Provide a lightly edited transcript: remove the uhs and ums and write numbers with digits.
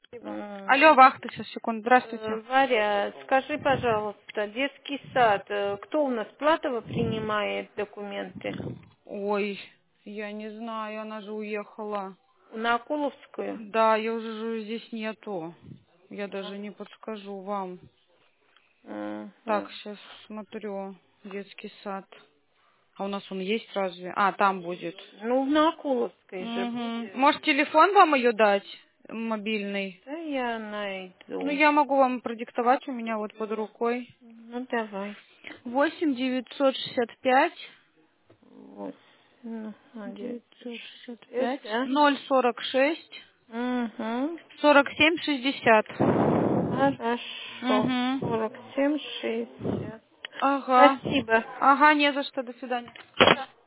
Алло, вахта, сейчас, секунду. Здравствуйте. Варя, скажи, пожалуйста, детский сад, кто у нас, Платова принимает документы? Ой, я не знаю, она же уехала. На Акуловскую? Да, ее уже же здесь нету. Я даже не подскажу вам. Так, Мгм. сейчас смотрю. Детский сад. А у нас он есть разве? А, там будет. Ну, на Акуловской же Угу. будет. Может, телефон вам ее дать? Мобильный. Да я Ну, найду. я могу вам продиктовать, у меня вот под рукой. Ну, давай. 8 965 Вот. Ну, один. 965 Это? 046 Угу. 47 60. Хорошо. Угу. 47,60. Ага. Спасибо. Ага, не за что. До свидания.